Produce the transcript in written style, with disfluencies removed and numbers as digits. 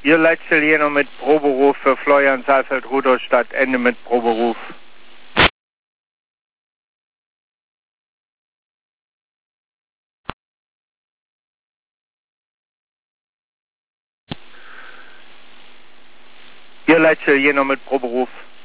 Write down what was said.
Ihr letzte hier noch mit Proberuf für Florian Saalfeld, Rudolstadt, Ende mit Proberuf. Ihr letzte hier noch mit Proberuf.